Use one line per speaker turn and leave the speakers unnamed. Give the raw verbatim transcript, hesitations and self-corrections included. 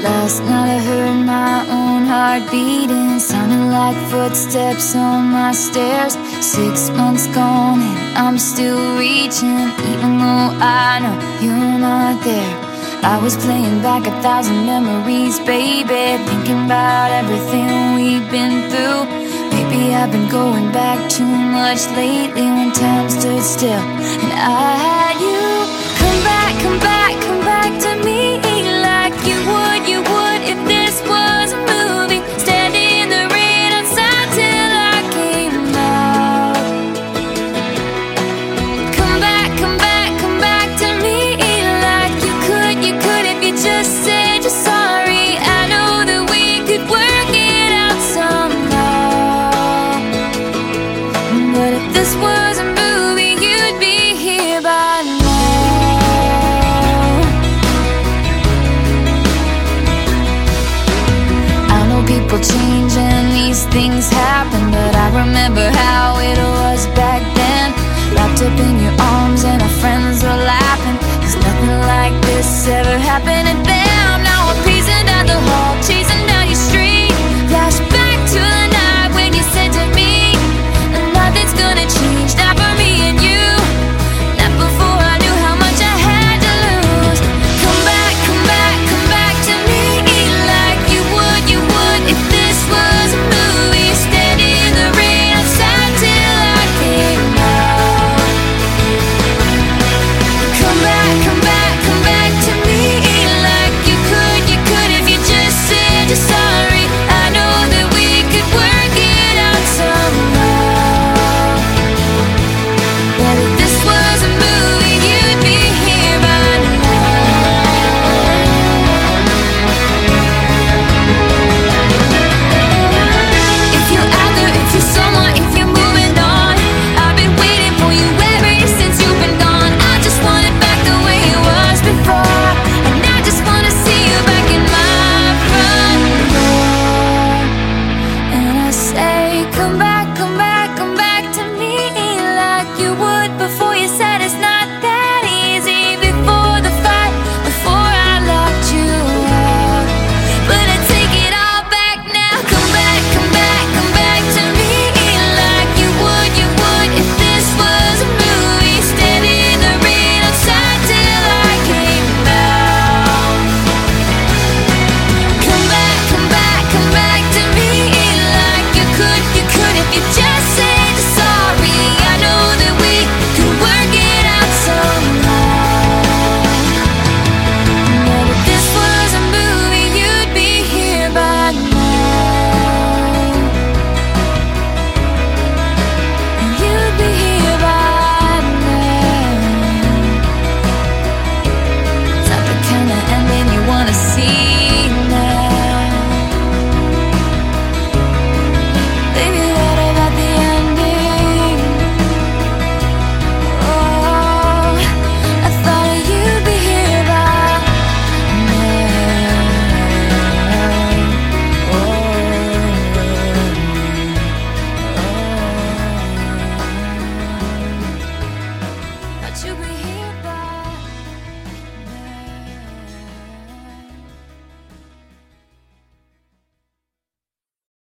Last night I heard my own heart beating, sounding like footsteps on my stairs. Six months gone and I'm still reaching, even though I know you're not there. I was playing back a thousand memories, baby, thinking about everything we've been through. Maybe I've been going back too much lately, when time stood still